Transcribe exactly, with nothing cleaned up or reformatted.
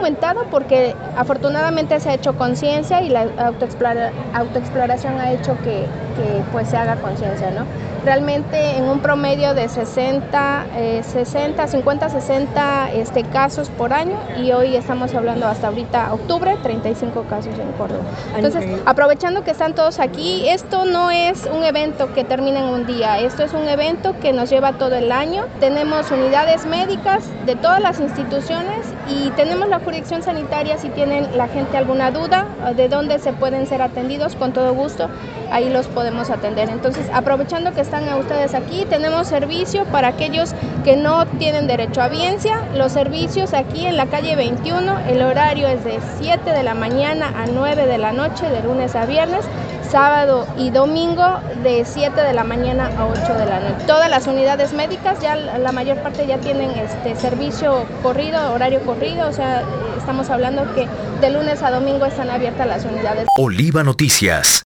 aumentado porque afortunadamente se ha hecho conciencia y la autoexplora, autoexploración ha hecho que, que pues se haga conciencia, ¿no? Realmente en un promedio de sesenta, eh, sesenta, cincuenta, sesenta este, casos por año, y hoy estamos hablando hasta ahorita octubre, treinta y cinco casos en Córdoba. Entonces, aprovechando que están todos aquí, esto no es un evento que termina en un día, esto es un evento que nos lleva todo el año. Tenemos unidades médicas de todas las instituciones y tenemos la jurisdicción sanitaria. Si tienen la gente alguna duda de dónde se pueden ser atendidos, con todo gusto, ahí los podemos atender. Entonces, aprovechando que están ustedes aquí, tenemos servicio para aquellos que no tienen derecho a biencia. Los servicios aquí en la calle veintiuno, el horario es de siete de la mañana a nueve de la noche, de lunes a viernes, sábado y domingo de siete de la mañana a ocho de la noche. Todas las unidades médicas, ya la mayor parte ya tienen este servicio corrido, horario corrido, o sea, estamos hablando que de lunes a domingo están abiertas las unidades. Oliva Noticias.